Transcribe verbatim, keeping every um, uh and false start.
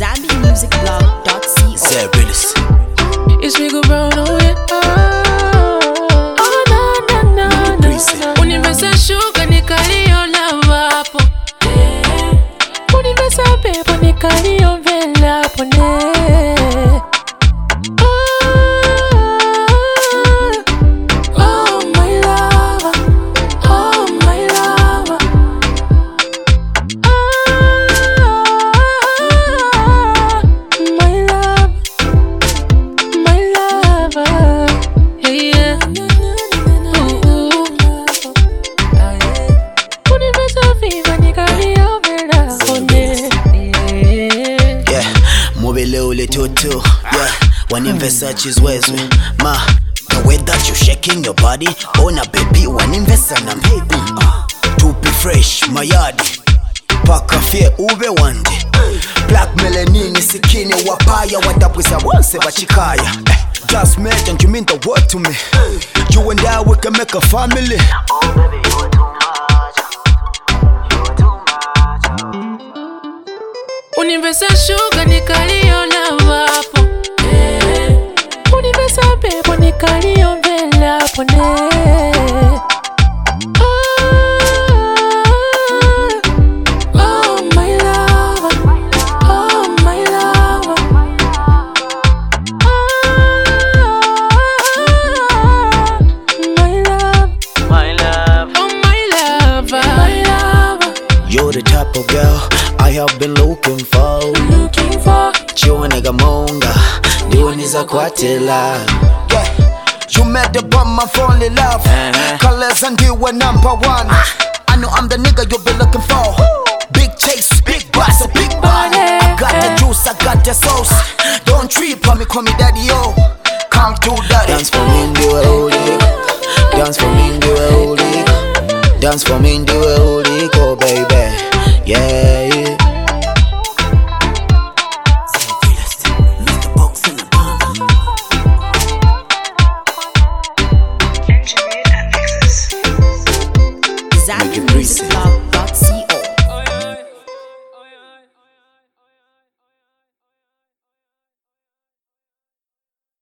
Zambian Music Blog dot co. Say realist. It's me go brown, oh yeah. Oh na na na na. Universal sugar ni kalio lava hapo. Universal pepo ni kalio vela hapo ne. Tutu, yeah. One investor chizwezwe ma. The way that you shaking your body, oh na baby, one investor na maybe. Uh, to be fresh, mayadi. Paka fie ube wande. Black melanin sikini wapaya wadabwiza wanse bachikaya. Just made and you mean the word to me. You and I we can make a family. Oh baby, you are too much. You are too much. Universal sugar ni kalio lava hapo. Universal pepo ni kalio vela hapo ne. You're the type of girl I have been looking for. Looking for. Chiwa nigga monga, diwa niza kwatela. Yeah, you met the bomb, I fall in love. Uh-huh. Colors and you were number one. Uh-huh. I know I'm the nigga you've been looking for. Big chase, big boss, a big body. I got the juice, I got the sauce. Don't trip on me, call me daddy, yo. Come to daddy. Dance for me, do a holy. Dance for me, do a holy. Dance for me, do a holy, go baby. Yeah, yeah. Zambian Music Blog.